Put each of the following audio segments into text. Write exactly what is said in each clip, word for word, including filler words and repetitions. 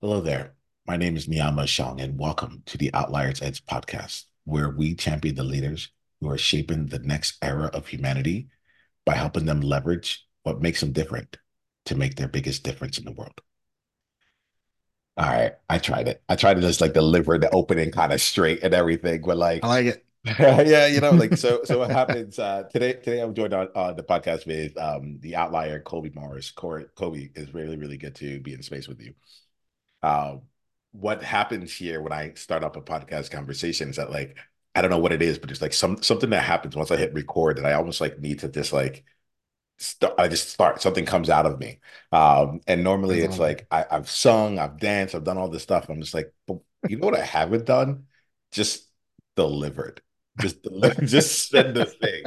Hello there. My name is Miyama Shang, and welcome to the Outliers Edge podcast, where we champion the leaders who are shaping the next era of humanity by helping them leverage what makes them different to make their biggest difference in the world. All right, I tried it. I tried to just like deliver the opening kind of straight and everything, but I like, like it. yeah, you know, like so. So what happens uh, today? Today I'm joined on, on the podcast with um, the outlier Colby Morris. Corey, Kobe is really, really good to be in space with you. uh, what happens here when I start up a podcast conversation is that like I don't know what it is, but it's like some something that happens once I hit record that I almost like need to just like start. I just start something comes out of me, um, and normally That's it's awesome. like I, I've sung, I've danced, I've done all this stuff. I'm just like, but you know what I haven't done? Just delivered, just deliver, just said the thing.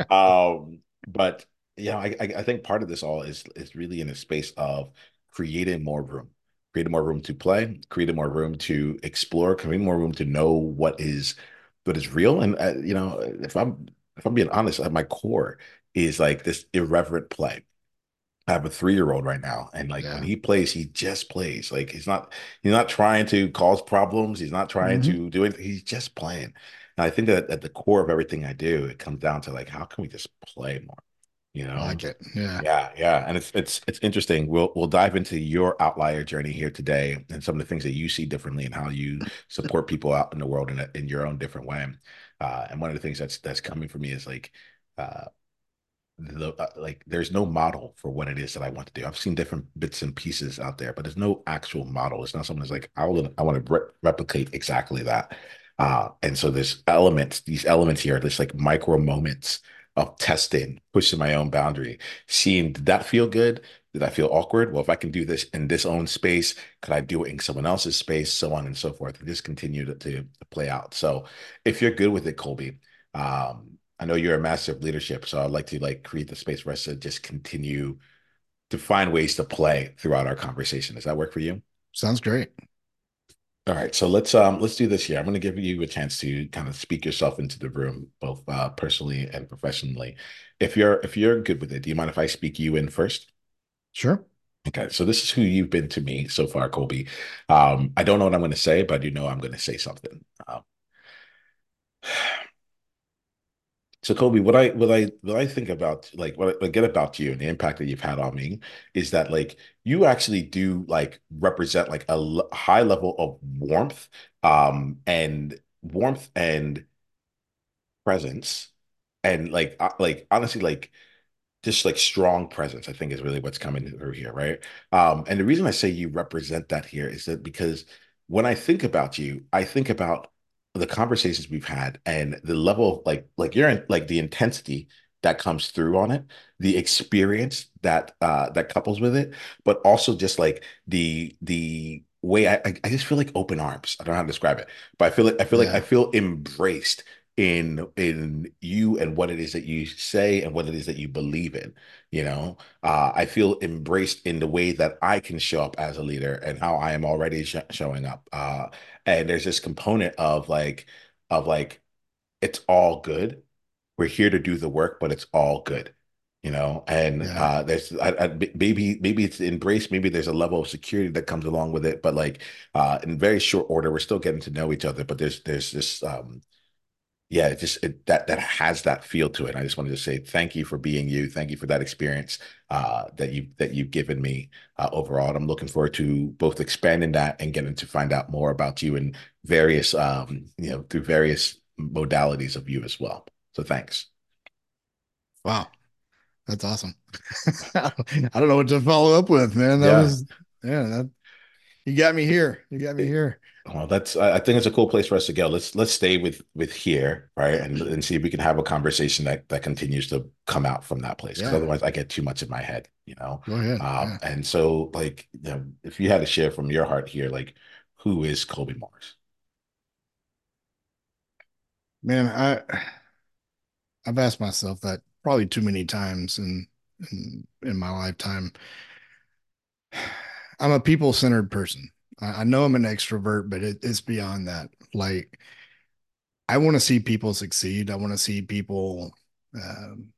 Um, but you know, I, I I think part of this all is is really in a space of creating more room, creating more room to play, creating more room to explore, creating more room to know what is what is real. And uh, you know, if I'm if I'm being honest, at my core is like this irreverent play. I have a three-year-old right now, and like when Yeah. he plays, he just plays. Like he's not he's not trying to cause problems. He's not trying hmm to do anything. He's just playing. And I think that at the core of everything I do, it comes down to like, how can we just play more? You I know? like it. Yeah. Yeah, yeah. And it's it's it's interesting. We'll we'll dive into your outlier journey here today and some of the things that you see differently and how you support people out in the world in a, in your own different way. Uh, and one of the things that's that's coming for me is like uh the uh, like there's no model for what it is that I want to do. I've seen different bits and pieces out there, but there's no actual model. It's not something that's like I will I want to re replicate exactly that. Uh, and so there's elements, these elements here, there's like micro moments of testing, pushing my own boundary, seeing did that feel good? Did I feel awkward? Well, if I can do this in this own space, could I do it in someone else's space? So on and so forth. And just continue to, to, to play out. So if you're good with it, Colby, um, I know you're a master of leadership, so I'd like to like create the space for us to just continue to find ways to play throughout our conversation. Does that work for you? Sounds great. All right, so let's um let's do this here. I'm going to give you a chance to kind of speak yourself into the room, both uh, personally and professionally. If you're if you're good with it, do you mind if I speak you in first? Sure. Okay, so this is who you've been to me so far, Colby. Um, I don't know what I'm going to say, but I do know I'm going to say something. Um, So Kobe, what I what I what I think about like what I get about you and the impact that you've had on me is that like you actually do like represent like a l- high level of warmth um and warmth and presence and like uh, like honestly like just like strong presence, I think is really what's coming through here, right? Um, and the reason I say you represent that here is that because when I think about you, I think about the conversations we've had and the level of like like you're in like the intensity that comes through on it, the experience that uh that couples with it, but also just like the the way I I I just feel like open arms. I don't know how to describe it, but I feel like I feel like I Yeah. feel embraced in in you and what it is that you say and what it is that you believe in. You know, uh, I feel embraced in the way that I can show up as a leader and how I am already sh showing up. Uh, and there's this component of like of like it's all good. We're here to do the work, but it's all good. You know, and Yeah. uh, there's I, I, maybe maybe it's embraced. Maybe there's a level of security that comes along with it. But like uh, in very short order, we're still getting to know each other. But there's there's this um, yeah, it just it, that that has that feel to it. I just wanted to say thank you for being you. Thank you for that experience uh, that you that you've given me uh, overall. And I'm looking forward to both expanding that and getting to find out more about you and various um, you know through various modalities of you as well. So thanks. Wow. That's awesome. I don't know what to follow up with, man. That Yeah. was, yeah, that you got me here. You got me here. Well, that's I I think it's a cool place for us to go. Let's let's stay with with here, right? And and see if we can have a conversation that that continues to come out from that place. Because Yeah. otherwise I get too much in my head, you know. Go ahead. Um, Yeah. and so like you know, if you had to share from your heart here, like who is Colby Morris? Man, I I've asked myself that probably too many times in in, in my lifetime. I'm a people-centered person. I, I know I'm an extrovert, but it, it's beyond that. Like I want to see people succeed. I want to see people um,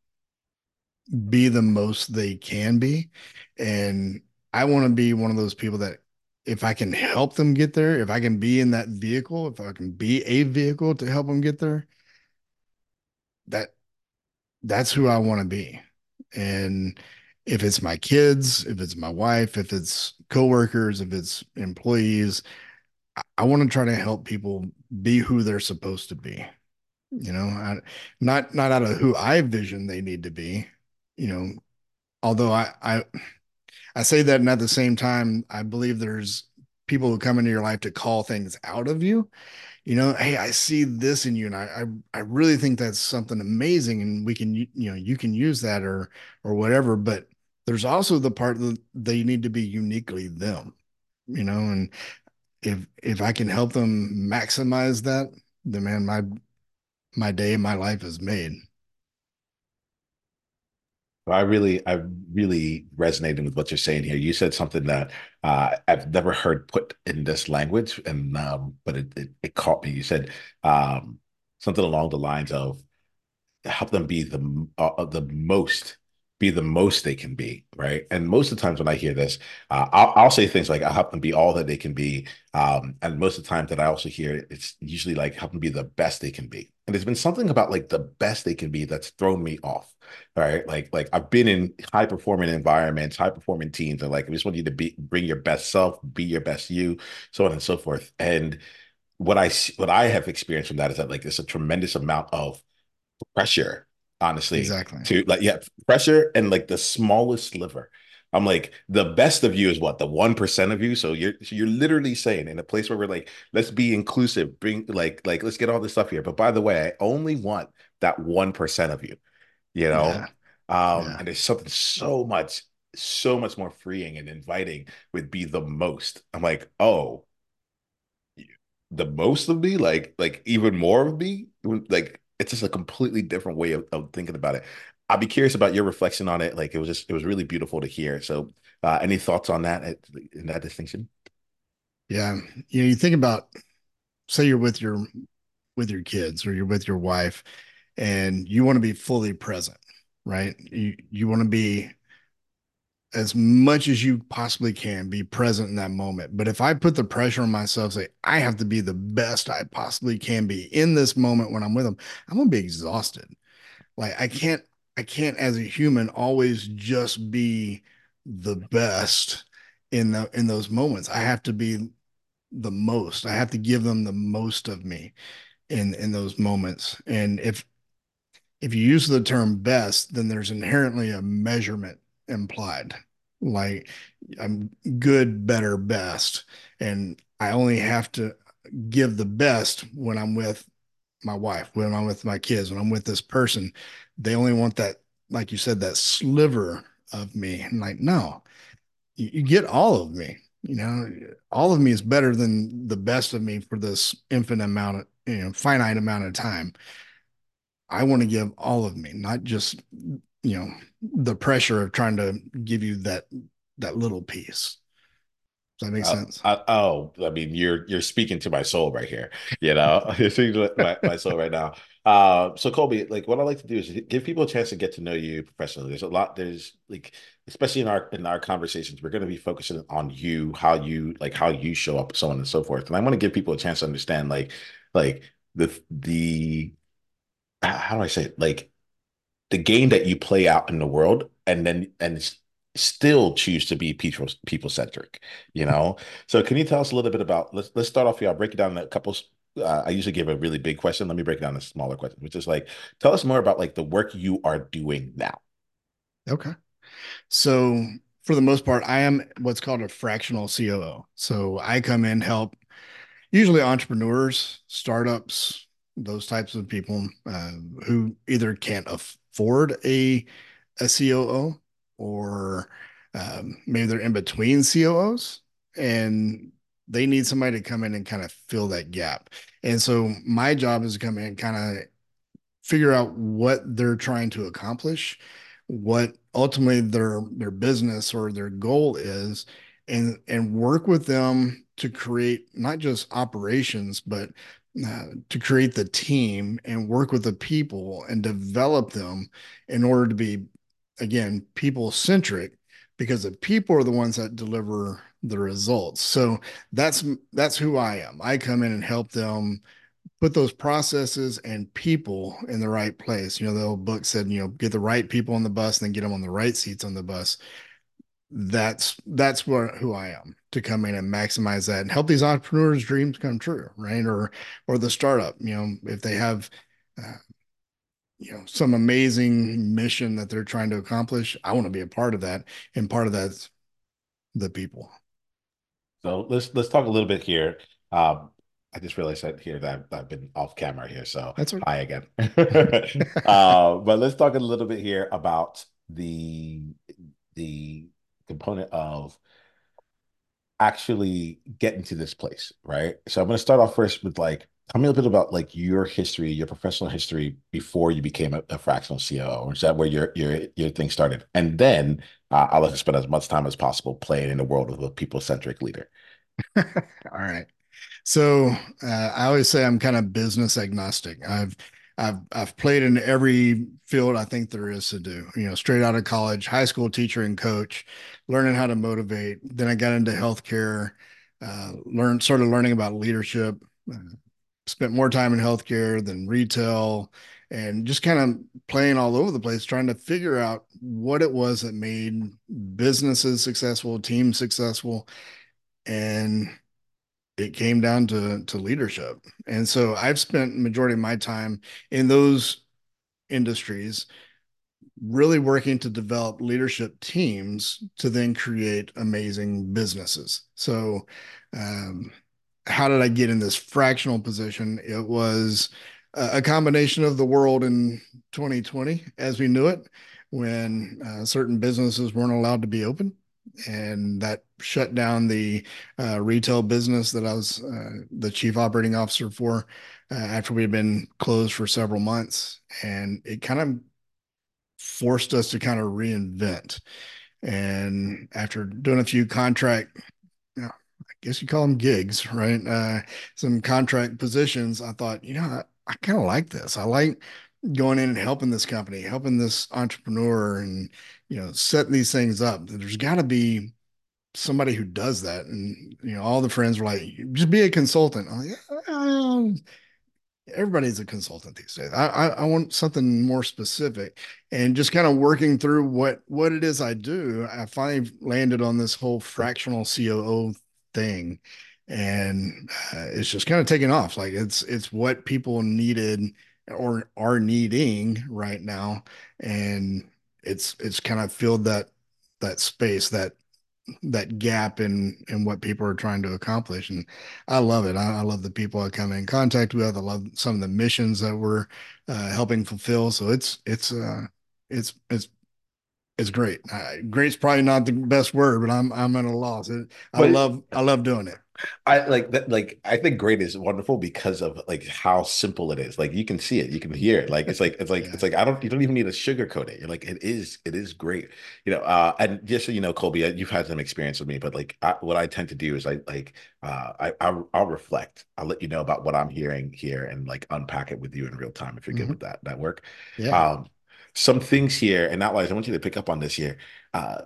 be the most they can be. And I want to be one of those people that if I can help them get there, if I can be in that vehicle, if I can be a vehicle to help them get there, that that's who I want to be. And if it's my kids, if it's my wife, if it's coworkers, if it's employees, I, I want to try to help people be who they're supposed to be. You know, I, not not out of who I vision they need to be. You know, although I I I say that, and at the same time, I believe there's people who come into your life to call things out of you. You know, hey, I see this in you, and I, I, I really think that's something amazing, and we can, you know, you can use that or, or whatever. But there's also the part that they need to be uniquely them, you know, and if if I can help them maximize that, then man, my my day, my life is made. I really, I really resonated with what you're saying here. You said something that uh, I've never heard put in this language, and um, but it, it it caught me. You said um, something along the lines of help them be the uh, the most be the most they can be, right? And most of the times when I hear this, uh, I'll, I'll say things like I'll help them be all that they can be, um, and most of the time that I also hear it, it's usually like help them be the best they can be. And there's been something about like the best they can be that's thrown me off. All right, like like I've been in high performing environments, high performing teams, and like we just want you to be bring your best self, be your best you, so on and so forth. And what I what I have experienced from that is that like there's a tremendous amount of pressure, honestly, Exactly. to like, yeah, pressure and like the smallest sliver. I'm like, the best of you is what, the one percent of you. So you're so you're literally saying in a place where we're like, let's be inclusive, bring like like let's get all this stuff here. But by the way, I only want that one percent of you, you know? Yeah. Um, Yeah. and there's something so much, so much more freeing and inviting with be the most. I'm like, oh, the most of me, like like even more of me, like it's just a completely different way of, of thinking about it. I'd be curious about your reflection on it. Like it was just it was really beautiful to hear. So, uh, any thoughts on that uh, in that distinction? Yeah. You know, you think about, say you're with your with your kids or you're with your wife and you want to be fully present, right? You you want to be as much as you possibly can be present in that moment. But if I put the pressure on myself, say I have to be the best I possibly can be in this moment when I'm with them, I'm gonna be exhausted. Like I can't, I can't as a human always just be the best in the in those moments. I have to be the most. I have to give them the most of me in in those moments. And if if you use the term best, then there's inherently a measurement implied. Like I'm good, better, best. And I only have to give the best when I'm with my wife, when I'm with my kids, when I'm with this person. They only want that, like you said, that sliver of me. And like, no, you, you get all of me. You know, all of me is better than the best of me for this infinite amount of, you know, finite amount of time. I want to give all of me, not just, you know, the pressure of trying to give you that that little piece. Does that make Uh, sense? I, oh, I mean, you're you're speaking to my soul right here. You know, you're speaking to my, my soul right now. Uh, so Colby, like what I like to do is give people a chance to get to know you professionally. There's a lot, there's like, especially in our in our conversations, we're going to be focusing on you, how you like how you show up, so on and so forth. And I want to give people a chance to understand, like, like the the how do I say it? Like the game that you play out in the world and then and s- still choose to be people people centric, you know. So can you tell us a little bit about, let's let's start off here. I'll break it down in a couple. uh, I usually give a really big question. Let me break it down in smaller questions, which is like, tell us more about like the work you are doing now. Okay. So for the most part, I am what's called a fractional C O O. So I come in, help usually entrepreneurs, startups, those types of people uh, who either can't afford a a C O O or um, maybe they're in between C O Os and they need somebody to come in and kind of fill that gap. And so my job is to come in and kind of figure out what they're trying to accomplish, what ultimately their their business or their goal is, and and work with them to create not just operations, but uh, to create the team and work with the people and develop them in order to be, again, people centric, because the people are the ones that deliver the results. So that's that's who I am. I come in and help them put those processes and people in the right place. You know, the old book said, you know, get the right people on the bus and then get them on the right seats on the bus. That's that's what who I am, to come in and maximize that and help these entrepreneurs' dreams come true, right? Or or the startup, you know, if they have uh, you know, some amazing mission that they're trying to accomplish, I want to be a part of that, and part of that's the people. So let's let's talk a little bit here. Um, I just realized that here that I've, I've been off camera here, so That's what. hi again. uh, but let's talk a little bit here about the the component of actually getting to this place, right? So I'm going to start off first with like, tell me a little bit about like your history, your professional history before you became a, a fractional C O O. Or is that where your your your thing started? And then uh, I'll let you spend as much time as possible playing in the world of a people-centric leader. All right. So uh, I always say I'm kind of business agnostic. I've I've I've played in every field I think there is to do. You know, straight out of college, high school teacher and coach, learning how to motivate. Then I got into healthcare, uh, learned started learning about leadership. Uh, Spent more time in healthcare than retail, and just kind of playing all over the place, trying to figure out what it was that made businesses successful, teams successful, and it came down to to leadership. And so I've spent majority of my time in those industries really working to develop leadership teams to then create amazing businesses. So um, how did I get in this fractional position? It was a combination of the world in twenty twenty as we knew it, when uh, certain businesses weren't allowed to be open. And that shut down the uh, retail business that I was uh, the chief operating officer for uh, after we had been closed for several months. And it kind of forced us to kind of reinvent. And after doing a few contract, you know, I guess you call them gigs, right? Uh, some contract positions, I thought, you know, I, I kind of like this. I like going in and helping this company, helping this entrepreneur, and you know, setting these things up. There's got to be somebody who does that. And you know, all the friends were like, just be a consultant. I'm like, "Uh, everybody's a consultant these days. I, I, I want something more specific." And just kind of working through what what it is I do, I finally landed on this whole fractional C O O thing, and uh, it's just kind of taking off. Like it's it's what people needed or are needing right now, and it's it's kind of filled that that space, that that gap in in what people are trying to accomplish. And I love it. I, I love the people I come in contact with. I love some of the missions that we're uh, helping fulfill. So it's it's uh it's it's it's great. Uh, great's probably not the best word, but I'm I'm at a loss. It, I But love I love doing it. I like that. Like, I think great is wonderful because of like how simple it is. Like, you can see it, you can hear it. Like, it's like it's like it's Yeah. like I don't. You don't even need to sugarcoat it. You're like, it is. It is great. You know. Uh, and just so you know, Colby, uh, you've had some experience with me, but like, I, what I tend to do is I like, uh, I I'll, I'll reflect. I'll let you know about what I'm hearing here and like unpack it with you in real time if you're good Mhm. with that. That work. Yeah. Um, some things here and outliers. I want you to pick up on this here. Uh,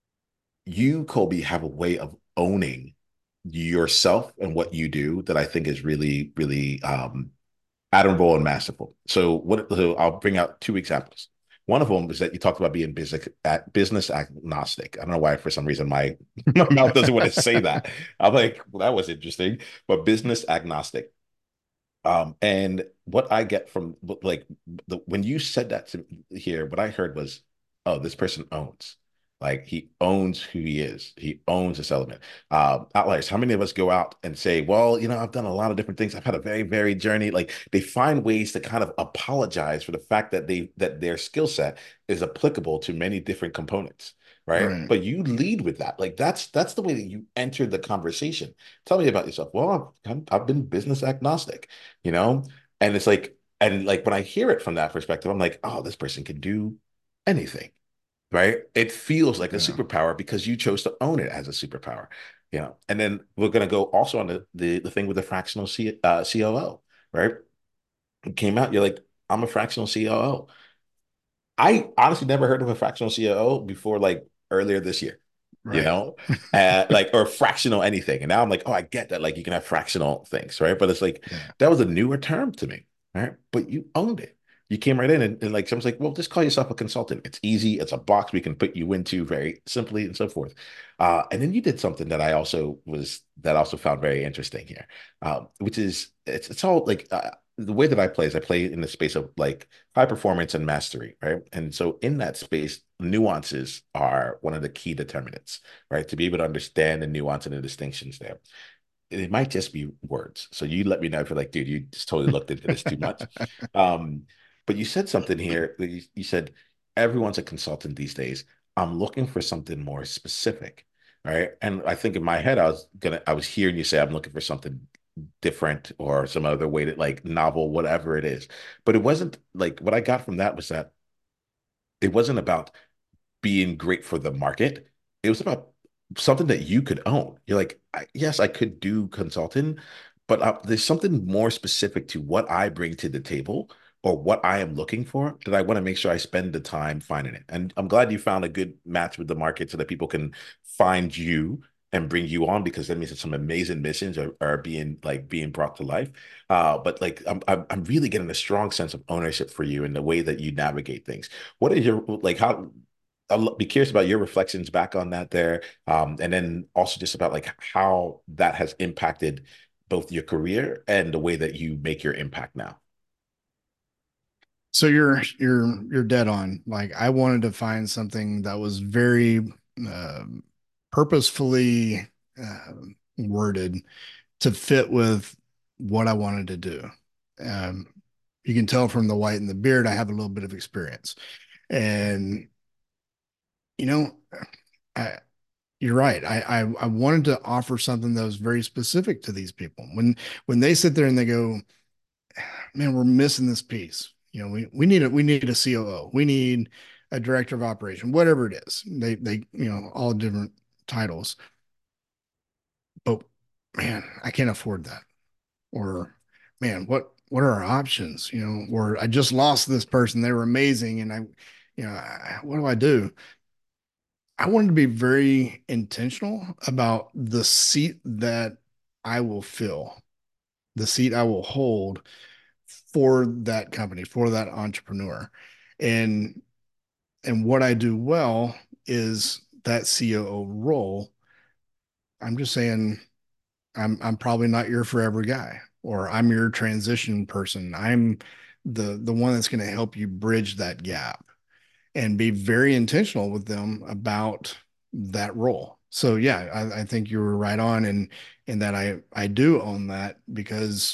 you, Colby, have a way of owning yourself and what you do that I think is really, really um, admirable and masterful. So, what? So I'll bring out two examples. One of them is that you talked about being business at business agnostic. I don't know why, for some reason, my my mouth doesn't want to say that. I'm like, well, that was interesting, but business agnostic. Um, and what I get from like the when you said that to here, what I heard was, oh, this person owns. Like he owns who he is. He owns this element. Uh, outliers. How many of us go out and say, well, you know, I've done a lot of different things. I've had a very varied journey. Like they find ways to kind of apologize for the fact that they that their skill set is applicable to many different components, right? Right. But you lead with that. Like that's that's the way that you enter the conversation. Tell me about yourself. Well, I've, I've been business agnostic, you know? And it's like, and like when I hear it from that perspective, I'm like, oh, this person can do anything, right? It feels like a Yeah. superpower because you chose to own it as a superpower, you know? And then we're going to go also on the, the, the thing with the fractional C, uh, C O O, right? It came out, you're like, I'm a fractional C O O. I honestly never heard of a fractional C O O before like earlier this year. you Right. know, uh, like or fractional anything. And now I'm like, oh, I get that. Like you can have fractional things, right? But it's like Yeah. that was a newer term to me, right? But you owned it. You came right in and, and like someone's like, well, just call yourself a consultant. It's easy. It's a box we can put you into very simply and so forth. Uh, and then you did something that I also was that I also found very interesting here, um, which is it's it's all like uh, the way that I play is I play in the space of like high performance and mastery, right? And so in that space, nuances are one of the key determinants, right? To be able to understand the nuance and the distinctions there. It might just be words. So you let me know if you're like, dude, you just totally looked into this too much. Um, but you said something here. You, you said everyone's a consultant these days. I'm looking for something more specific, right? And I think in my head, I was gonna, I was hearing you say I'm looking for something different or some other way to like novel, whatever it is. But it wasn't like what I got from that was that it wasn't about being great for the market. It was about something that you could own. You're like, I, yes, I could do consulting, but uh, there's something more specific to what I bring to the table or what I am looking for that I want to make sure I spend the time finding it. And I'm glad you found a good match with the market so that people can find you and bring you on because that means that some amazing missions are, are being like being brought to life. Uh, but like I'm, I'm I'm really getting a strong sense of ownership for you and the way that you navigate things. What is your like how I'll be curious about your reflections back on that there. Um, and then also just about like how that has impacted both your career and the way that you make your impact now. So you're you're you're dead on. Like I wanted to find something that was very um, purposefully uh, worded to fit with what I wanted to do. Um, you can tell from the white and the beard, I have a little bit of experience. And you know, I, you're right. I, I I wanted to offer something that was very specific to these people. When when they sit there and they go, man, we're missing this piece. You know, we we need a we need a C O O. We need a director of operation, whatever it is. They they you know all different titles. But man, I can't afford that. Or man, what what are our options? You know, or I just lost this person. They were amazing, and I, you know, I, what do I do? I wanted to be very intentional about the seat that I will fill, the seat I will hold for that company, for that entrepreneur. And and what I do well is that C O O role. I'm just saying I'm I'm probably not your forever guy, or I'm your transition person. I'm the the one that's going to help you bridge that gap and be very intentional with them about that role. So yeah, I, I think you were right on in in that I I do own that because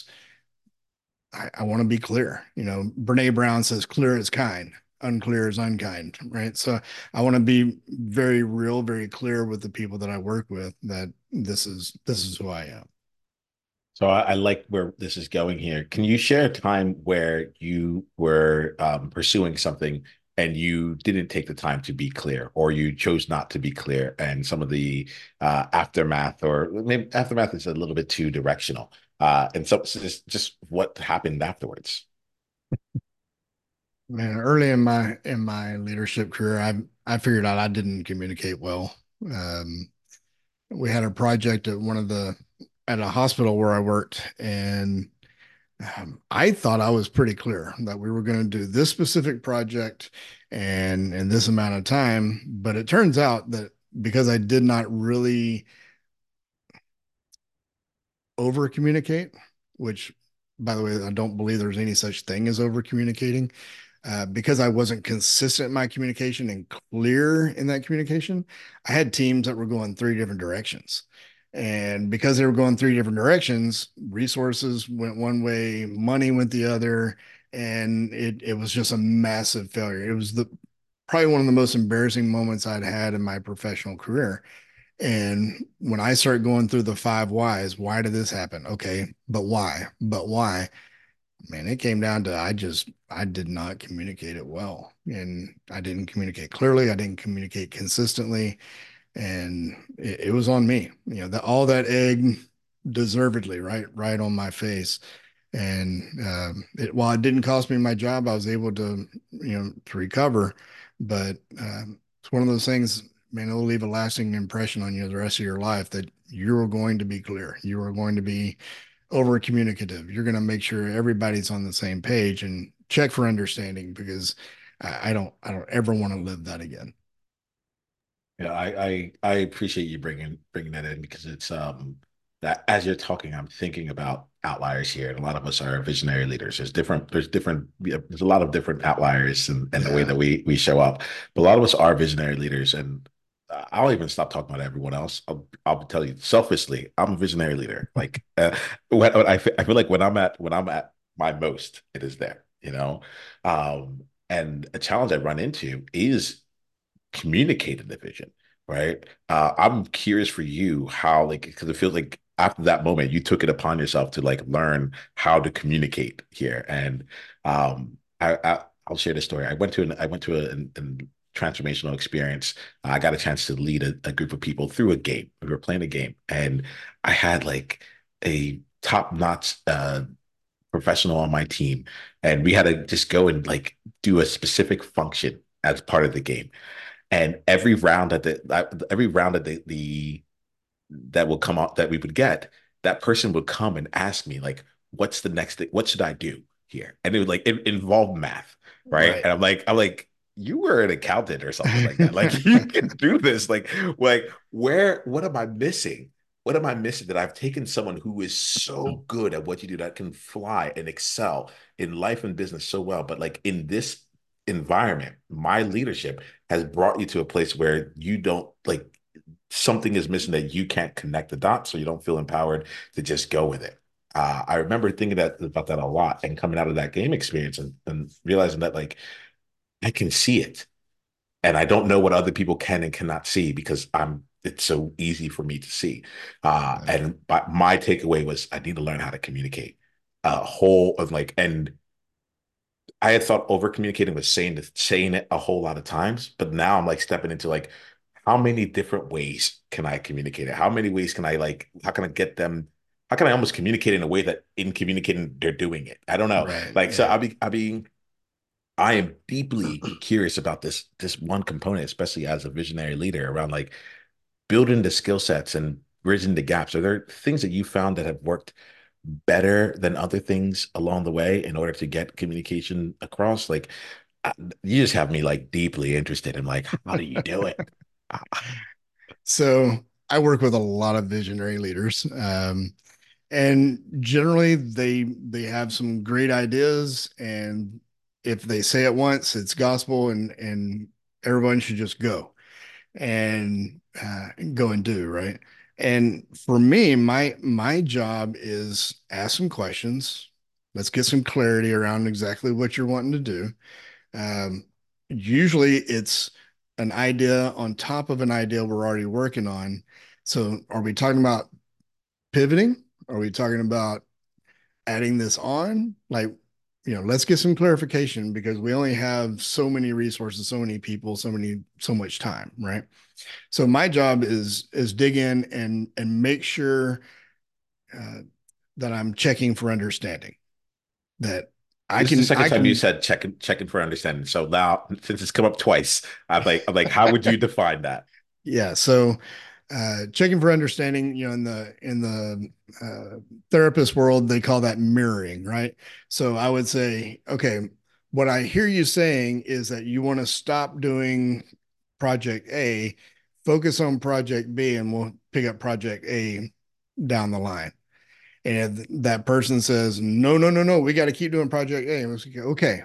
I, I want to be clear. You know, Brene Brown says clear is kind, unclear is unkind, right? So I want to be very real, very clear with the people that I work with that this is this is who I am. So I, I like where this is going here. Can you share a time where you were um, pursuing something and you didn't take the time to be clear, or you chose not to be clear, and some of the uh, aftermath, or maybe aftermath is a little bit too directional, uh, and so, so just just what happened afterwards? Man, early in my in my leadership career, I I figured out I didn't communicate well. Um, we had a project at one of the at a hospital where I worked, and um, I thought I was pretty clear that we were going to do this specific project and in this amount of time. But it turns out that because I did not really over communicate, which by the way, I don't believe there's any such thing as over communicating. Uh, because I wasn't consistent in my communication and clear in that communication, I had teams that were going three different directions. And because they were going three different directions, resources went one way, money went the other, and it it was just a massive failure. It was the probably one of the most embarrassing moments I'd had in my professional career. And when I start going through the five whys, why did this happen? Okay, but why? But why? Man, it came down to I just I did not communicate it well, and I didn't communicate clearly. I didn't communicate consistently, and it, it was on me. You know, that all that egg deservedly right right on my face. And um, it, while it didn't cost me my job, I was able to you know to recover. But um, it's one of those things. man, it'll leave a lasting impression on you the rest of your life that you're going to be clear. You are going to be over communicative. You're going to make sure everybody's on the same page and check for understanding because I, I don't, I don't ever want to live that again. Yeah, I, I I appreciate you bringing bringing that in because it's um that as you're talking, I'm thinking about outliers here, and a lot of us are visionary leaders. There's different there's different yeah, there's a lot of different outliers and and the way Yeah. that we we show up. But a lot of us are visionary leaders, and I'll even stop talking about everyone else. I'll I'll tell you selfishly, I'm a visionary leader. Like uh, when, when I feel, I feel like when I'm at when I'm at my most, it is there, you know. Um, and a challenge I run into is communicated the vision, right? Uh, I'm curious for you how, like, because it feels like after that moment, you took it upon yourself to like learn how to communicate here. And um, I, I I'll share this story. I went to an I went to a, an, an transformational experience. I got a chance to lead a, a group of people through a game. We were playing a game, and I had like a top-notch uh, professional on my team, and we had to just go and like do a specific function as part of the game. And every round that the every round that the, the that will come out that we would get, that person would come and ask me like, "What's the next thing? What should I do here?" And it would like it involved math, right? Right. And I'm like, I'm like, you were an accountant or something like that. Like you can do this. Like, like where? What am I missing? What am I missing that I've taken someone who is so good at what you do that can fly and excel in life and business so well, but like in this environment, my leadership has brought you to a place where you don't like something is missing that you can't connect the dots, so you don't feel empowered to just go with it. Uh, I remember thinking that about that a lot and coming out of that game experience and, and realizing that like I can see it and I don't know what other people can and cannot see because I'm it's so easy for me to see. Uh, Yeah. and but my takeaway was I need to learn how to communicate a whole of like and I had thought over communicating was saying the, saying it a whole lot of times, but now I'm like stepping into like how many different ways can I communicate it? How many ways can I like how can I get them? How can I almost communicate in a way that in communicating they're doing it? I don't know. Right. Like so Yeah. I'll be I mean I am deeply curious about this this one component, especially as a visionary leader around like building the skill sets and bridging the gaps. Are there things that you found that have worked better than other things along the way in order to get communication across? Like uh, you just have me like deeply interested in like how do you do it? Uh, So I work with a lot of visionary leaders. Um, and generally they they have some great ideas, and if they say it once it's gospel, and and everyone should just go and uh, go and do right. And for me, my my job is ask some questions. Let's get some clarity around exactly what you're wanting to do. um, Usually it's an idea on top of an idea we're already working on. So are we talking about pivoting? Are we talking about adding this on? Like, you know, let's get some clarification because we only have so many resources, so many people, so many, so much time, right? So my job is is dig in and and make sure uh, that I'm checking for understanding. That I this is the can second I time you can said checking checking for understanding. So now since it's come up twice, I'm like I'm like, how would you define that? yeah. So uh, checking for understanding, you know, in the in the uh, therapist world, they call that mirroring, right? So I would say, okay, what I hear you saying is that you want to stop doing project A, focus on project B, and we'll pick up project A down the line. And if that person says, no, no, no, no, we got to keep doing project A. And it's like, okay,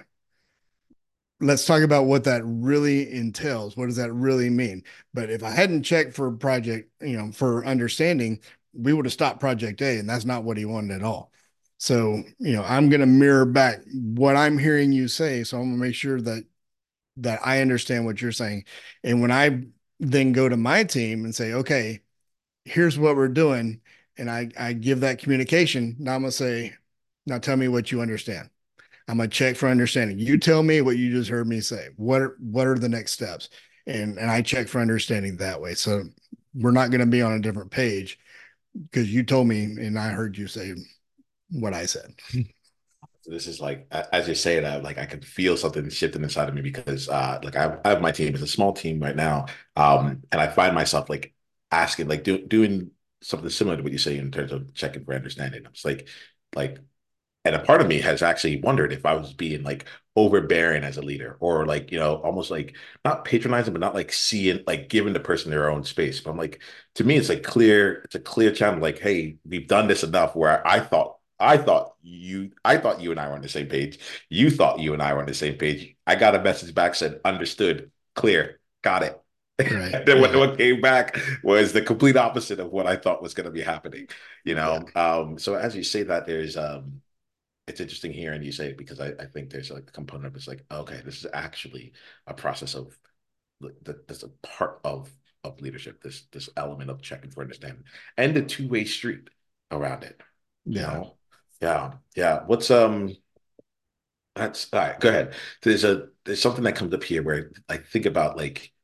let's talk about what that really entails. What does that really mean? But if I hadn't checked for project, you know, for understanding, we would have stopped project A, and that's not what he wanted at all. So, you know, I'm going to mirror back what I'm hearing you say. So I'm going to make sure that that I understand what you're saying. And when I then go to my team and say, okay, here's what we're doing, and I I give that communication, now I'm going to say, now tell me what you understand. I'm gonna check for understanding. You tell me what you just heard me say. What are what are the next steps? And and I check for understanding that way. So we're not gonna be on a different page because you told me and I heard you say what I said. This is like as you say that, like I can feel something shifting inside of me because uh like I have, I have my team. It's a small team right now. Um and I find myself like asking, like do, doing something similar to what you say in terms of checking for understanding. It's like like and a part of me has actually wondered if I was being like overbearing as a leader, or like, you know, almost like not patronizing, but not like seeing, like giving the person their own space. But I'm like, to me, it's like clear, it's a clear channel. Like, hey, we've done this enough where I thought, I thought you, I thought you and I were on the same page. You thought you and I were on the same page. I got a message back, said, understood, clear, got it. Right. And then what, Yeah. what came back was the complete opposite of what I thought was going to be happening, you Yeah. know? Um, so as you say that, there's, um, it's interesting hearing you say it because I, I think there's like a component of it's like, okay, this is actually a process of that's a part of of leadership, this this element of checking for understanding and the two-way street around it, you Yeah. know? Yeah, yeah. What's um that's all right, go ahead. There's a there's something that comes up here where I think about like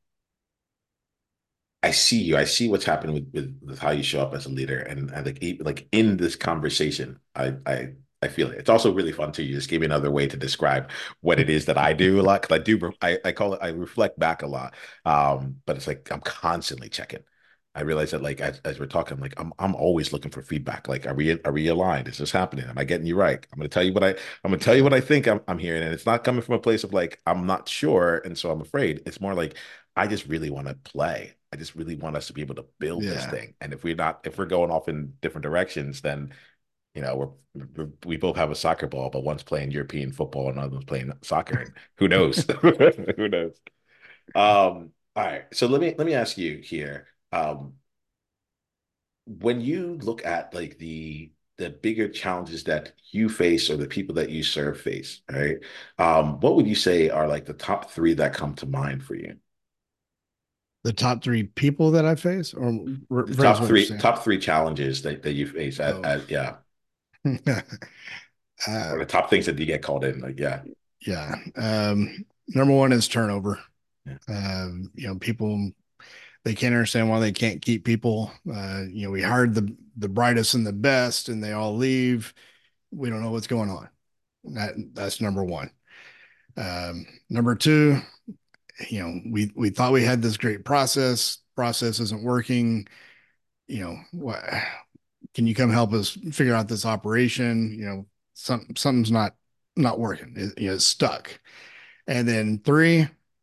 I see you. I see what's happening with, with, with how you show up as a leader, and I like e- like in this conversation, I I I feel it. It's also really fun too. You just gave me another way to describe what it is that I do a lot because I do I I call it I reflect back a lot. Um, but it's like I'm constantly checking. I realize that like as, as we're talking, I'm like I'm I'm always looking for feedback. Like, are we are we aligned? Is this happening? Am I getting you right? I'm gonna tell you what I I'm gonna tell you Yeah. what I think I'm I'm hearing, and it's not coming from a place of like I'm not sure, and so I'm afraid. It's more like I just really want to play. I just really want us to be able to build this Yeah. thing. And if we're not, if we're going off in different directions, then you know we're, we're we both have a soccer ball, but one's playing European football and one's playing soccer, and who knows? Who knows? Um, all right. So let me let me ask you here. Um, when you look at like the the bigger challenges that you face or the people that you serve face, right? Um, what would you say are like the top three that come to mind for you? The top three people that I face, or The rephrase top what you're three saying. top three challenges that, that you face at, Oh, at yeah, or uh, the top things that you get called in, like yeah, yeah. Um, number one is turnover. yeah. Um, you know, people they can't understand why they can't keep people. Uh, you know, we hired the the brightest and the best, and they all leave. We don't know what's going on. That that's number one. Um, number two, you know, we we thought we had this great process. Process isn't working. You know, what? Can you come help us figure out this operation? You know, some something's not not working. It, you know, it's stuck. And then three,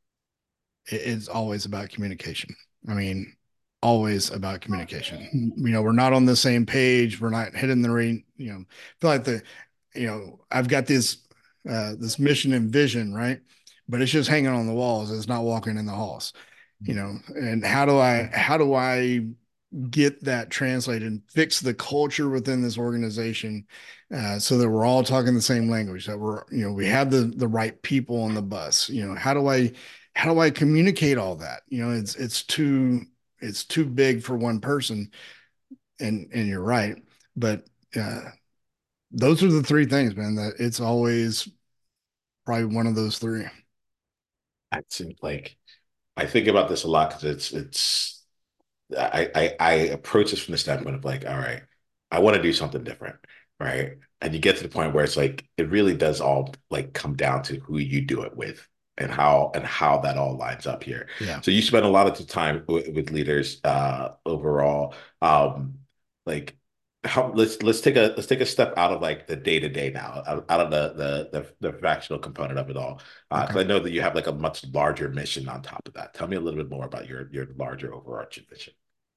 it's always about communication. I mean, always about communication. You know, we're not on the same page. We're not hitting the right, you know, feel like the, you know, I've got this uh this mission and vision, right? But it's just hanging on the walls. It's not walking in the halls, you know. And how do I how do I get that translated and fix the culture within this organization uh, so that we're all talking the same language, that we're, you know, we have the the right people on the bus. You know, how do I how do I communicate all that? You know, it's it's too it's too big for one person, and and you're right. But uh, those are the three things, man. That it's always probably one of those three. It seems like I think about this a lot because it's it's I, I I approach this from the standpoint of like, all right, I want to do something different, right? And you get to the point where it's like it really does all like come down to who you do it with and how and how that all lines up here. Yeah. So you spend a lot of the time with, with leaders uh overall. Um like how let's let's take a let's take a step out of like the day to day now, out, out of the, the the the fractional component of it all. Uh, Okay. because I know that you have like a much larger mission on top of that. Tell me a little bit more about your your larger overarching vision.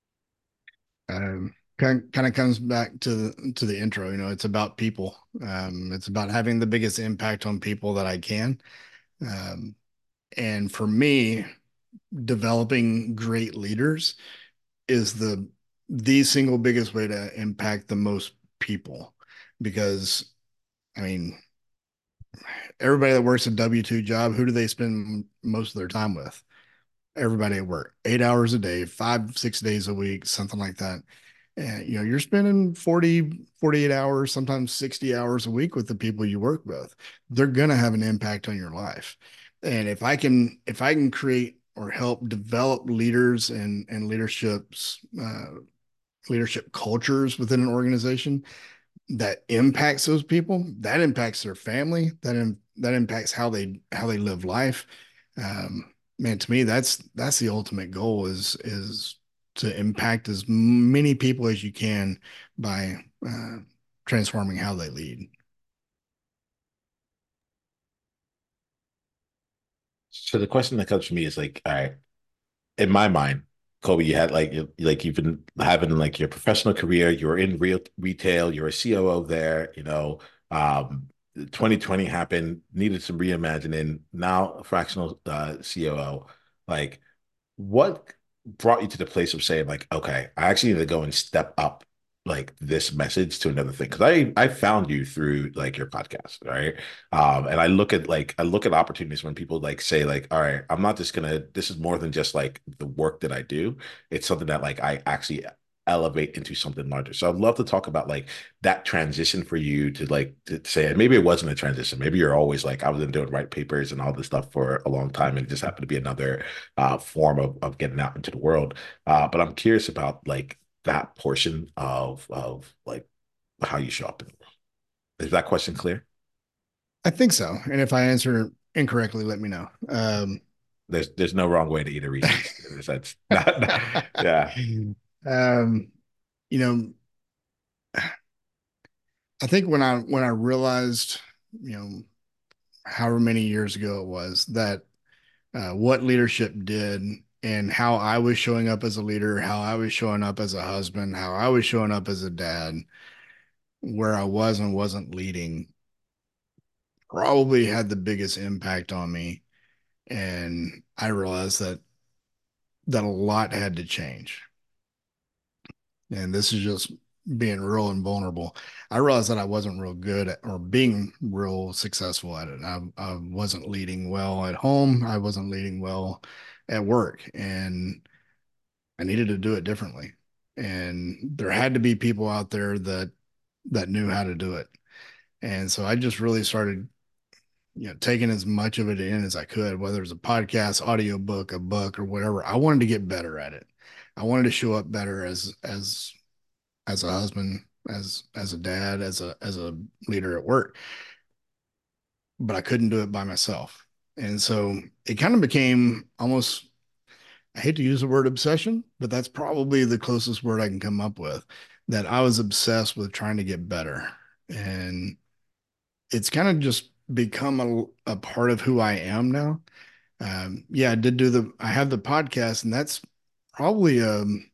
Um, kind kind of comes back to the, to the intro. You know, it's about people. Um, it's about having the biggest impact on people that I can. Um, and for me, developing great leaders is the the single biggest way to impact the most people. Because I mean, everybody that works a W two job, who do they spend most of their time with? Everybody at work, eight hours a day, five, six days a week, something like that. And you know, you're spending forty, forty-eight hours, sometimes sixty hours a week with the people you work with. They're going to have an impact on your life. And if I can, if I can create or help develop leaders and, and leaderships, uh, leadership cultures within an organization, that impacts those people, that impacts their family, that in, that impacts how they how they live life. Um, man, to me, that's that's the ultimate goal is is to impact as many people as you can by uh, transforming how they lead. So the question that comes to me is like, all right, in my mind, Kobe, you had like you- like you've been having like your professional career, you're in real retail, you're a C O O there, you know, um, twenty twenty happened, needed some reimagining, now a fractional uh, C O O. Like, what brought you to the place of saying like, okay, I actually need to go and step up like this message to another thing? Because I I found you through like your podcast, right? Um, and I look at like I look at opportunities when people like say like, all right, I'm not just gonna. This is more than just like the work that I do. It's something that like I actually elevate into something larger. So I'd love to talk about like that transition for you to like to say, and maybe it wasn't a transition. Maybe you're always like, I was in doing white papers and all this stuff for a long time, and it just happened to be another uh, form of, of getting out into the world. Uh, but I'm curious about like that portion of of like how you show up in the world. Is that question clear? I think so. And if I answer incorrectly, let me know. Um, There's there's no wrong way to eat a Reese's. That's not, not yeah. um, you know, I think when I when I realized, you know, however many years ago it was that uh, what leadership did and how I was showing up as a leader, how I was showing up as a husband, how I was showing up as a dad, where I was and wasn't leading, probably had the biggest impact on me. And I realized that that a lot had to change. And this is just being real and vulnerable. I realized that I wasn't real good at, or being real successful at it. I, I wasn't leading well at home. I wasn't leading well at work, and I needed to do it differently. And there had to be people out there that that knew how to do it. And so I just really started, you know, taking as much of it in as I could, whether it was a podcast, audio book, a book, or whatever. I wanted to get better at it. I wanted to show up better as as as a husband, as as a dad, as a as a leader at work, but I couldn't do it by myself. And so it kind of became almost, I hate to use the word obsession, but that's probably the closest word I can come up with, that I was obsessed with trying to get better. And it's kind of just become a, a part of who I am now. Um, yeah, I did do the, I have the podcast, and that's probably um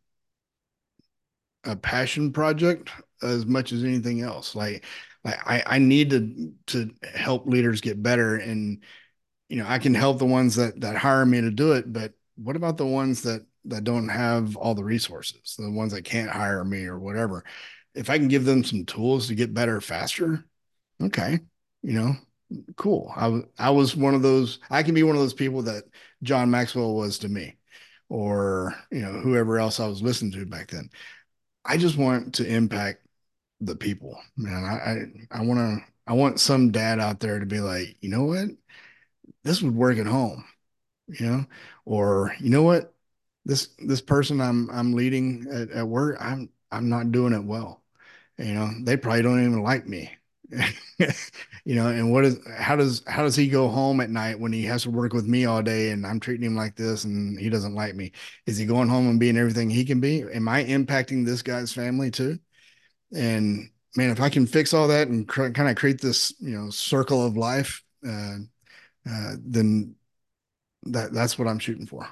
a passion project as much as anything else. Like, like I, I need to to help leaders get better, and you know I can help the ones that that hire me to do it. But what about the ones that that don't have all the resources, the ones that can't hire me or whatever? If I can give them some tools to get better faster, okay, you know, cool. I was I was one of those. I can be one of those people that John Maxwell was to me, or you know whoever else I was listening to back then. I just want to impact the people, man. I I, I want to. I want some dad out there to be like, you know what, this would work at home, you know, or you know what, this this person I'm I'm leading at, at work, I'm I'm not doing it well. You know, they probably don't even like me. You know, and what is how does how does he go home at night when he has to work with me all day and I'm treating him like this and he doesn't like me? Is he going home and being everything he can be? Am I impacting this guy's family too? And man, if I can fix all that and cr- kind of create this, you know, circle of life, uh, uh, then that that's what I'm shooting for.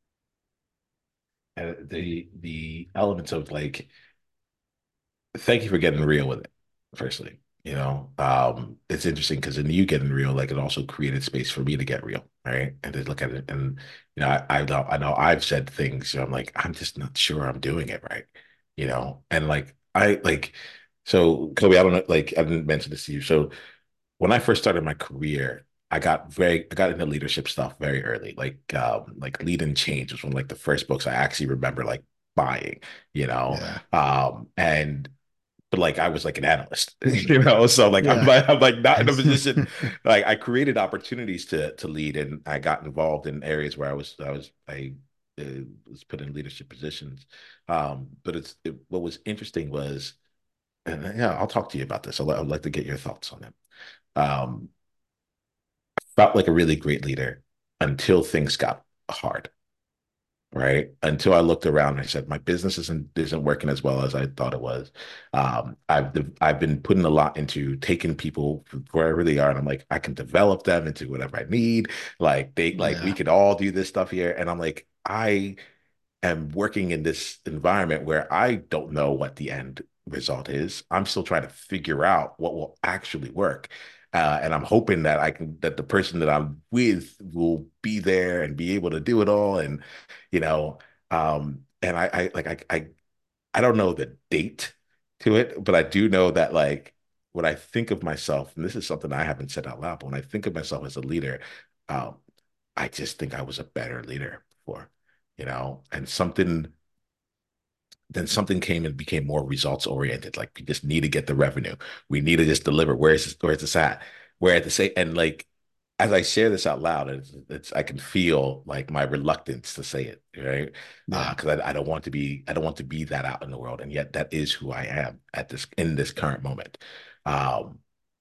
Uh, the the elements of like thank you for getting real with it, firstly. You know, um, it's interesting because in you getting real, like it also created space for me to get real, right? And to look at it. And you know, I, I know I know I've said things, you know, I'm like, I'm just not sure I'm doing it right, you know. And like I like so Kobe, I don't know, like I didn't mention this to you. So when I first started my career, I got very I got into leadership stuff very early. Like um, like Lead and Change was one of like the first books I actually remember like buying, you know. Yeah. Um, and but like I was like an analyst, you know. So like I'm Yeah. like I'm like not in a position. Like I created opportunities to to lead, and I got involved in areas where I was I was I uh, was put in leadership positions. Um, but it's it, what was interesting was and yeah, I'll talk to you about this. I'd, I'd like to get your thoughts on it. Um, felt like a really great leader until things got hard, right? Until I looked around and I said, my business isn't isn't working as well as I thought it was. Um, I've I've been putting a lot into taking people wherever they are, and I'm like, I can develop them into whatever I need. Like they like we Yeah. could all do this stuff here, and I'm like, I am working in this environment where I don't know what the end result is. I'm still trying to figure out what will actually work. Uh, and I'm hoping that I can that the person that I'm with will be there and be able to do it all. And you know, um, and I, I like I, I I don't know the date to it, but I do know that like when I think of myself, and this is something I haven't said out loud, but when I think of myself as a leader, um, I just think I was a better leader before, you know, and something then something came and became more results oriented. Like we just need to get the revenue. We need to just deliver. Where is this, where is this at? Where at the same and like as I share this out loud, it's, it's I can feel like my reluctance to say it, right? Uh, Yeah. because I, I don't want to be I don't want to be that out in the world, and yet that is who I am at this in this current moment. Um,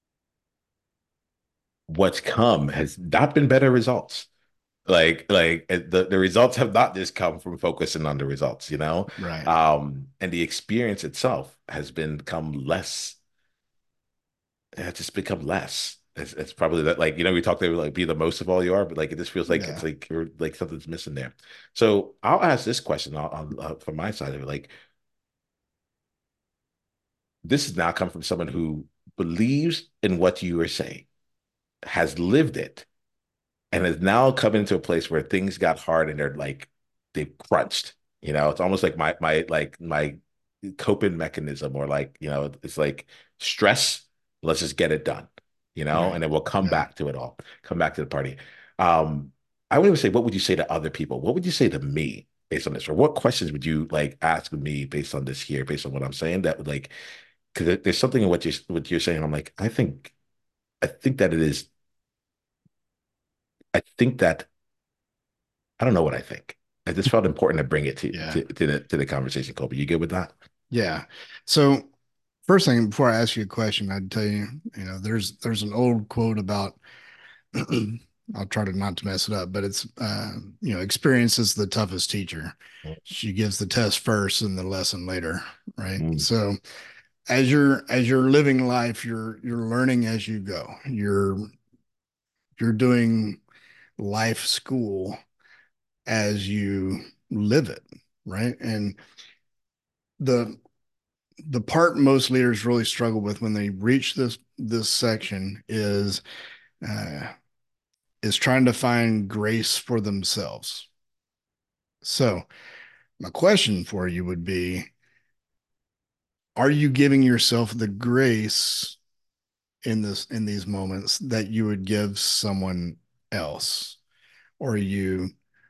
what's come has not been better results. Like, like uh, the, the results have not just come from focusing on the results, you know? Right. Um, and the experience itself has become less, it's just become less. It's, it's probably that, like, you know, we talked about like be the most of all you are, but like it just feels like it's Yeah. like you're like something's missing there. So I'll ask this question on, on uh, from my side of it. Like, this has now come from someone who believes in what you are saying, has lived it, and is now coming into a place where things got hard and they're like they've crunched. You know, it's almost like my my like my coping mechanism, or like you know, it's like stress. Let's just get it done. You know, Right. and then we'll come Yeah. back to it all. Come back to the party. Um, I would even say, what would you say to other people? What would you say to me based on this, or what questions would you like ask me based on this here, based on what I'm saying? That would like because there's something in what you're what you're saying. I'm like, I think I think that it is. I think that I don't know what I think. I just felt important to bring it to Yeah. to, to the to the conversation, Colby. You good with that? Yeah. So first thing before I ask you a question, I'd tell you, you know, there's there's an old quote about I'll try to not to mess it up, but it's uh, you know, experience is the toughest teacher. She gives the test first and the lesson later, right? Mm, So as you're as you're living life, you're you're learning as you go. You're you're doing life school as you live it, right? And the the part most leaders really struggle with when they reach this this section is uh, is trying to find grace for themselves. So my question for you would be: are you giving yourself the grace in this in these moments that you would give someone else, or are you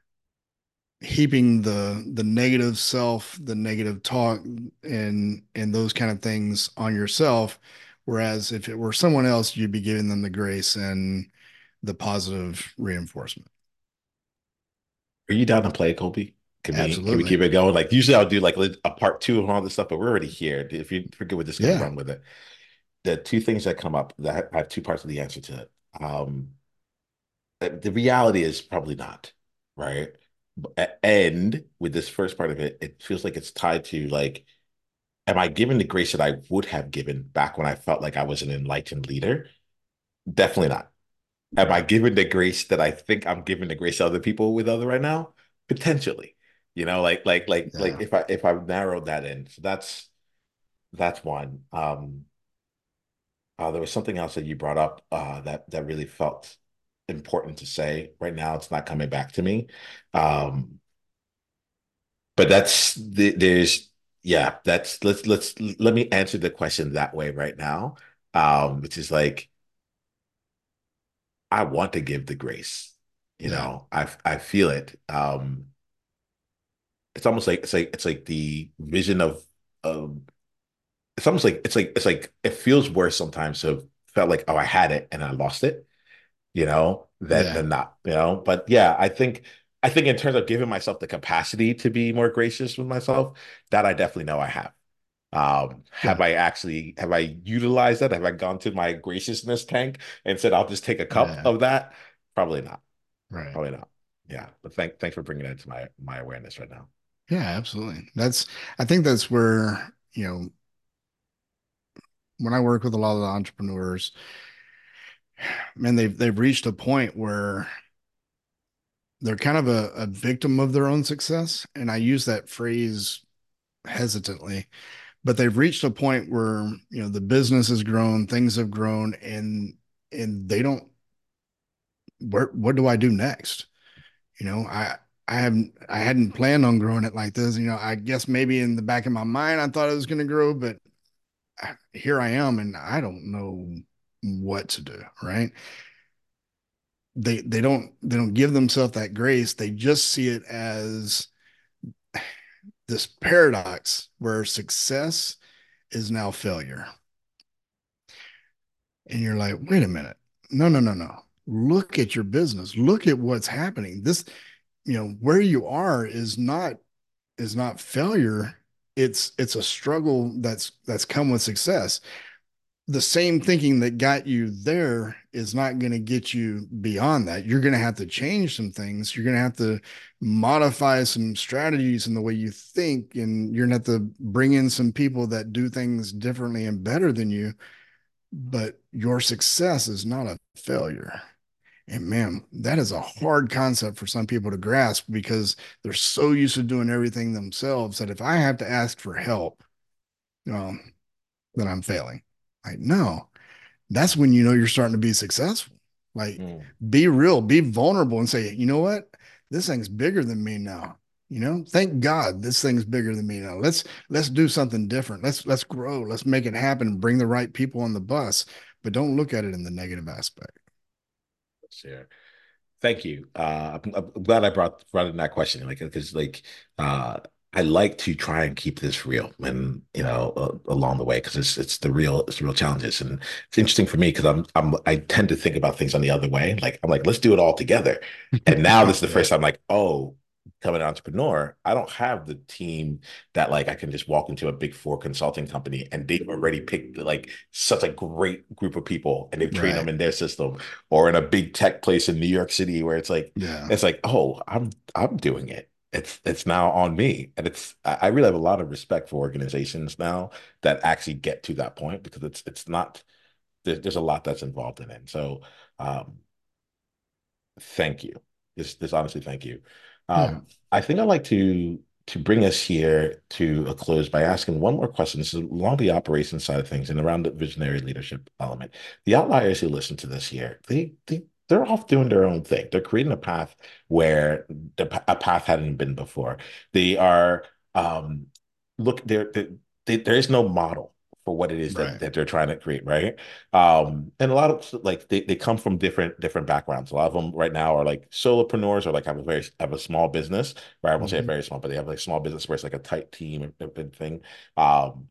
heaping the the negative self, the negative talk, and and those kind of things on yourself? Whereas if it were someone else, you'd be giving them the grace and the positive reinforcement. Are you down to play, Colby? Can we can we Absolutely. keep it going? Like usually I'll do like a part two and all this stuff, but we're already here. If you forget, we're just gonna Yeah. run with it. The two things that come up that I have two parts of the answer to it. Um, the reality is probably not, right? And with this first part of it, it feels like it's tied to like, am I given the grace that I would have given back when I felt like I was an enlightened leader? Definitely not. Am I giving the grace that I think I'm giving the grace to other people with other right now? Potentially. You know, like like like like Yeah. if I if I've narrowed that in. So that's that's one. Um uh, there was something else that you brought up uh that that really felt important to say. Right now it's not coming back to me. Um but that's the, there's yeah, that's let's let's let me answer the question that way right now. Um, which is like I want to give the grace. You Yeah. know, I I feel it. Um, it's almost like it's like it's like the vision of of it's almost like it's like it's like it feels worse sometimes to have felt like, oh, I had it and I lost it, you know, than Yeah. than not, you know. But yeah, I think I think in terms of giving myself the capacity to be more gracious with myself, that I definitely know I have. Um, Yeah. have I actually have I utilized that? Have I gone to my graciousness tank and said I'll just take a cup Yeah. of that? Probably not. Right. Probably not. Yeah, but thank thanks for bringing that to my my awareness right now. Yeah, absolutely. That's, I think that's where, you know, when I work with a lot of the entrepreneurs, man, they've they've reached a point where they're kind of a, a victim of their own success. And I use that phrase hesitantly, but they've reached a point where, you know, the business has grown, things have grown, and and they don't, where what do I do next? You know, I I haven't I hadn't planned on growing it like this. You know, I guess maybe in the back of my mind I thought it was gonna grow, but here I am and I don't know what to do, right? They they don't they don't give themselves that grace. They just see it as this paradox where success is now failure. And you're like, wait a minute. No, no, no, no. Look at your business. Look at what's happening. This, you know, where you are is not is not failure. It's it's a struggle that's that's come with success. The same thinking that got you there is not going to get you beyond that. You're going to have to change some things. You're going to have to modify some strategies in the way you think, and you're going to have to bring in some people that do things differently and better than you. But your success is not a failure. And man, that is a hard concept for some people to grasp because they're so used to doing everything themselves that if I have to ask for help, well, then I'm failing. Like, no, that's when you know you're starting to be successful. Like, Mm. be real, be vulnerable, and say, you know what? This thing's bigger than me now. You know, thank God this thing's bigger than me now. Let's let's do something different. Let's let's grow. Let's make it happen. Bring the right people on the bus, but don't look at it in the negative aspect. Sure. Thank you. Uh, I'm, I'm glad I brought brought in that question, like because like uh, I like to try and keep this real, and you know, uh, along the way, because it's it's the real it's the real challenges, and it's interesting for me because I'm I'm I tend to think about things on the other way. Like I'm like, let's do it all together, and now this is the Yeah. first time, like, oh, becoming an entrepreneur, I don't have the team that like I can just walk into a big four consulting company and they've already picked like such a great group of people and they've trained them Right. in their system or in a big tech place in New York City where it's like Yeah. it's like, oh, I'm I'm doing it. It's it's now on me. And it's I I really have a lot of respect for organizations now that actually get to that point because it's it's not there, there's a lot that's involved in it. So um thank you. This this honestly thank you. Yeah. Um I think I'd like to to bring us here to a close by asking one more question. This is along the operations side of things and around the visionary leadership element. The outliers who listen to this here, they they they're off doing their own thing. They're creating a path where the, a path hadn't been before. They are um look there they, there is no model for what it is that Right. that they're trying to create, right? Um, and a lot of like they, they come from different different backgrounds. A lot of them right now are like solopreneurs or like have a very have a small business, right? I won't say a Mm-hmm. very small, but they have like small business where it's like a tight team and, and thing. Um,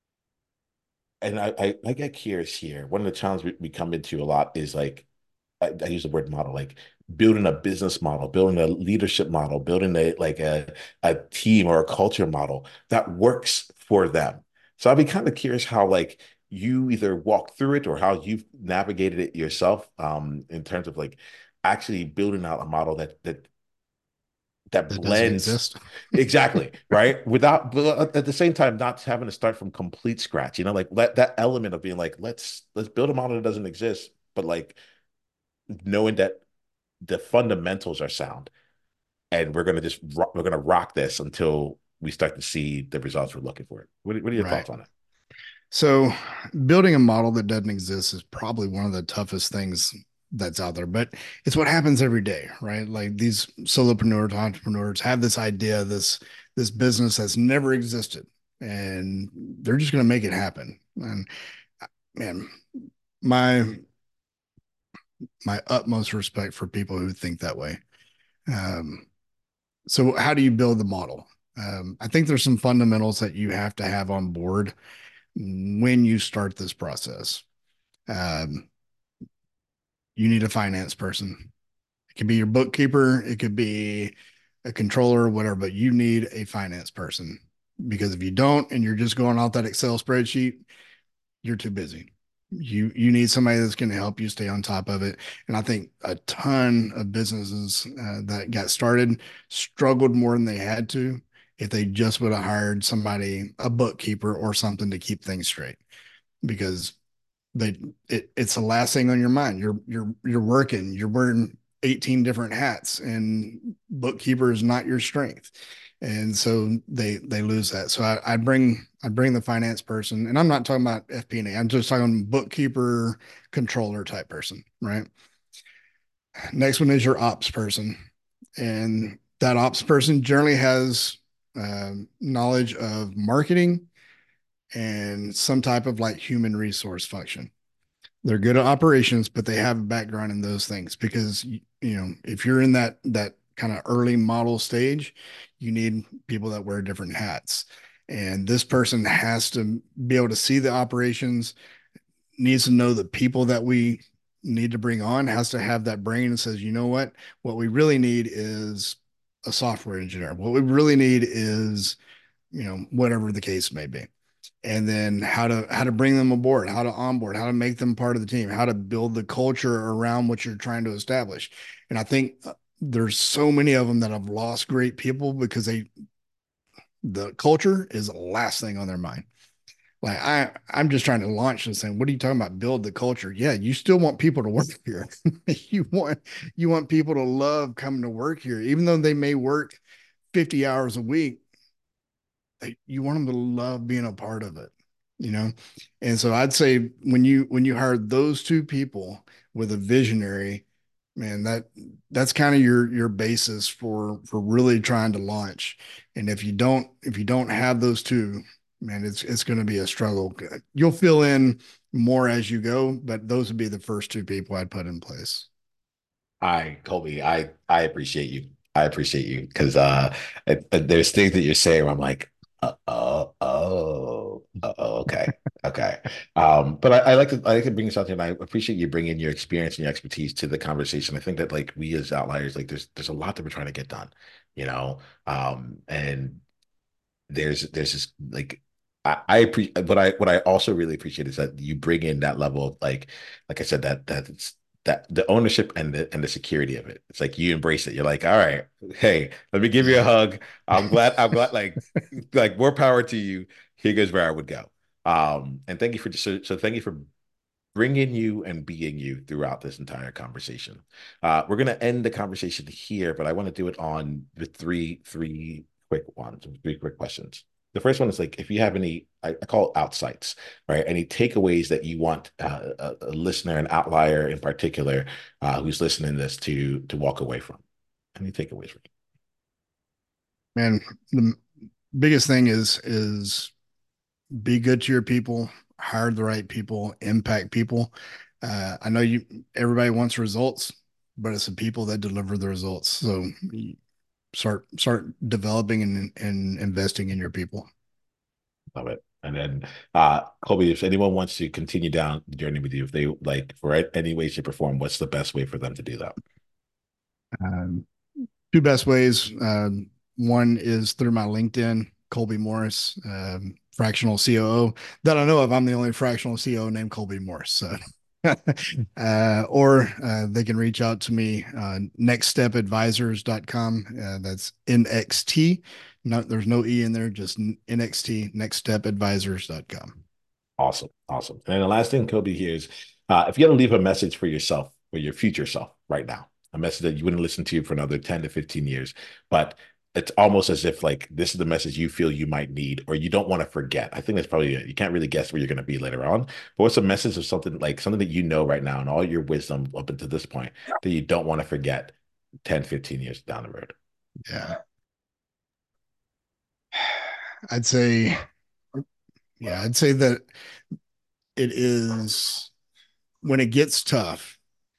and I, I I get curious here. One of the challenges we, we come into a lot is like I, I use the word model, like building a business model, building a leadership model, building a like a a team or a culture model that works for them. So I'd be kind of curious how like you either walk through it or how you've navigated it yourself, um, in terms of like actually building out a model that that that That doesn't blends exist. exactly right without but at the same time not having to start from complete scratch. You know, like let that element of being like let's let's build a model that doesn't exist, but like knowing that the fundamentals are sound and we're going to just rock, we're going to rock this until we start to see the results we're looking for. What are, what are your Right. thoughts on it? So building a model that doesn't exist is probably one of the toughest things that's out there, but it's what happens every day, right? Like these solopreneurs, entrepreneurs have this idea, this this business that's never existed, and they're just going to make it happen. And man, my my utmost respect for people who think that way. Um, so how do you build the model? Um, I think there's some fundamentals that you have to have on board when you start this process. Um, you need a finance person. It could be your bookkeeper, it could be a controller, whatever, but you need a finance person. because if you don't and you're just going off that Excel spreadsheet, you're too busy. You you need somebody that's going to help you stay on top of it. And I think a ton of businesses uh, that got started struggled more than they had to if they just would have hired somebody, a bookkeeper or something to keep things straight. Because they it, it's the last thing on your mind. You're you're you're working, you're wearing eighteen different hats, and bookkeeper is not your strength. And so they they lose that. So I, I bring I bring the finance person, and I'm not talking about F P and A. I'm just talking bookkeeper, controller type person, right? Next one is your ops person, and that ops person generally has uh, knowledge of marketing and some type of like human resource function. They're good at operations, but they have a background in those things because you know if you're in that that kind of early model stage, you need people that wear different hats. And this person has to be able to see the operations, needs to know the people that we need to bring on, has to have that brain and says, you know what, what we really need is a software engineer. What we really need is, you know, whatever the case may be, and then how to how to bring them aboard, how to onboard, how to make them part of the team, how to build the culture around what you're trying to establish. And I think uh, there's so many of them that have lost great people because they the culture is the last thing on their mind. Like I, I'm just trying to launch this thing. What are you talking about? Build the culture. Yeah, you still want people to work here. you want you want people to love coming to work here, even though they may work fifty hours a week. You want them to love being a part of it, you know? And so I'd say when you when you hire those two people with a visionary, man, that that's kind of your your basis for for really trying to launch. And if you don't if you don't have those two, man, it's it's going to be a struggle. You'll fill in more as you go, but those would be the first two people I'd put in place. I, Colby, I I appreciate you. I appreciate you because uh, it, it- there's things that you're saying where I'm like, uh, oh, oh, uh, oh, okay, okay. Um, but I, I like to I like to bring something. And I appreciate you bringing your experience and your expertise to the conversation. I think that like we as outliers, like there's there's a lot that we're trying to get done, you know. Um, and there's there's this like I, I appreciate what I what I also really appreciate is that you bring in that level of like like I said that that's that the ownership and the and the security of it. It's like you embrace it. You're like, all right, hey, let me give you a Yeah. hug. I'm glad I'm glad like like more power to you. Here goes where I would go. Um, and thank you for so, so thank you for bringing you and being you throughout this entire conversation. Uh, we're going to end the conversation here, but I want to do it on the three, three quick ones, three quick questions. The first one is like, if you have any, I, I call it outsights, right? Any takeaways that you want uh, a, a listener, an outlier in particular, uh, who's listening to this to to walk away from? Any takeaways for Man, the biggest thing is is be good to your people, hire the right people, impact people. Uh, I know you everybody wants results, but it's the people that deliver the results. So start start developing and, and investing in your people. Love it. And then, uh, Colby, if anyone wants to continue down the journey with you, if they like for any way, shape, or form, what's the best way for them to do that? Um, Two best ways. Um, one is through my LinkedIn, Colby Morris, um, fractional C O O. That I know of, I'm the only fractional C O O named Colby Morris. So, uh, or uh, they can reach out to me, uh, next step advisors dot com. Uh, that's N X T. No, there's no E in there, just N X T, next step advisors dot com. Awesome. Awesome. And then the last thing, Kobe, here is uh, if you had to leave a message for yourself, for your future self right now, a message that you wouldn't listen to for another ten to fifteen years, but it's almost as if like this is the message you feel you might need or you don't want to forget. I think that's probably it. You can't really guess where you're going to be later on. But what's a message of something like something that you know right now and all your wisdom up until this point that you don't want to forget ten, fifteen years down the road? Yeah. I'd say, yeah, I'd say that it is when it gets tough,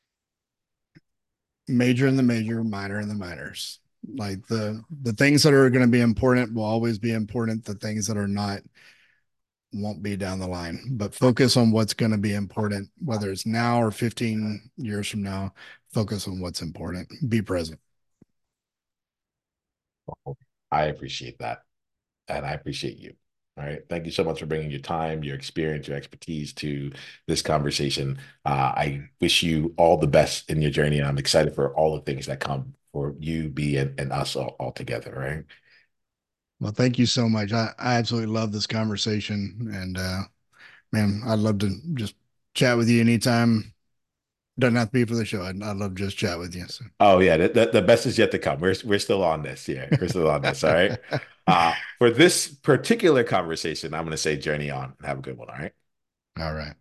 major in the major, minor in the minors. Like the the things that are going to be important will always be important. The things that are not won't be down the line. But focus on what's going to be important, whether it's now or fifteen years from now. Focus on what's important. Be present. I appreciate that. And I appreciate you. All right. Thank you so much for bringing your time, your experience, your expertise to this conversation. Uh, I wish you all the best in your journey. I'm excited for all the things that come for you, B, and, and us all, all together. Right. Well, thank you so much. I, I absolutely love this conversation. And uh, man, I'd love to just chat with you anytime. Doesn't have to be for the show. I'd, I'd love to just chat with you. So. Oh yeah, the, the, the best is yet to come. We're we're still on this. Yeah, we're still on this. All right. Uh, for this particular conversation, I'm going to say journey on and have a good one. All right. All right.